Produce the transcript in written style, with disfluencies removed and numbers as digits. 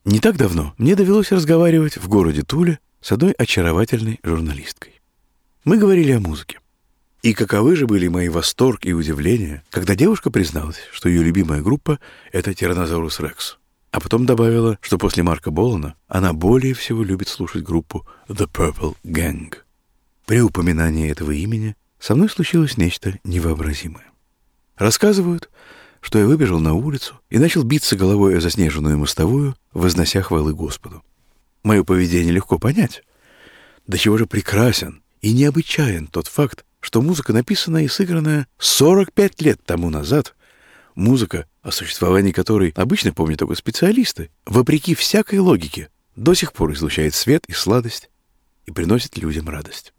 Не так давно мне довелось разговаривать в городе Туле с одной очаровательной журналисткой. Мы говорили о музыке. И каковы же были мои восторг и удивление, когда девушка призналась, что ее любимая группа — это Tyrannosaurus Rex. А потом добавила, что после Марка Болана она более всего любит слушать группу The Purple Gang. При упоминании этого имени со мной случилось нечто невообразимое. Рассказывают, что я выбежал на улицу и начал биться головой о заснеженную мостовую, вознося хвалы Господу. Мое поведение легко понять. До чего же прекрасен и необычайен тот факт, что музыка, написанная и сыгранная 45 лет тому назад, музыка, о существовании которой обычно помнят только специалисты, вопреки всякой логике, до сих пор излучает свет и сладость и приносит людям радость.